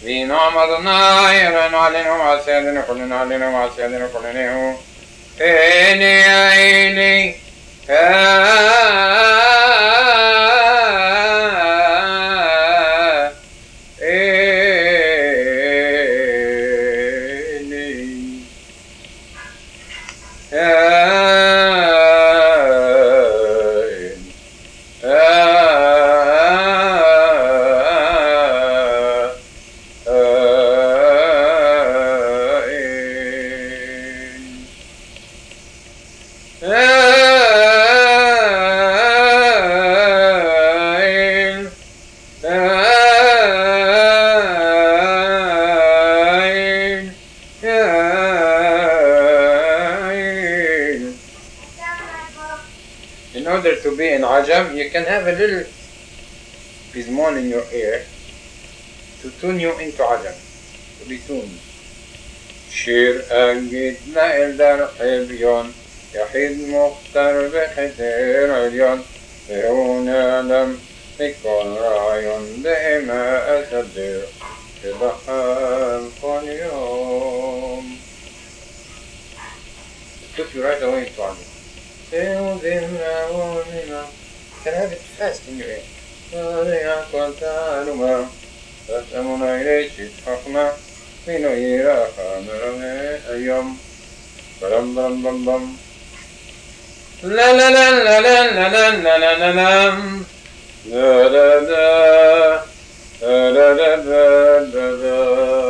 Vi nom Adonai, Eloheinu Alenu Ma'aseh Kulinu Alenu Ma'aseh Kulinu Eni Aini In order to be in Ajam, you can have a little pizmon in your ear to tune you into Ajam, to be tuned. شير أجد نائل حبيون يحيد مختار بحتير عليون دهون ألم يكون رايون دائما أسدر ببحر كل يوم. Took you right away into Ajam. You can have it fast in your ear. La la la la la la la la la la la da da da da da da da da.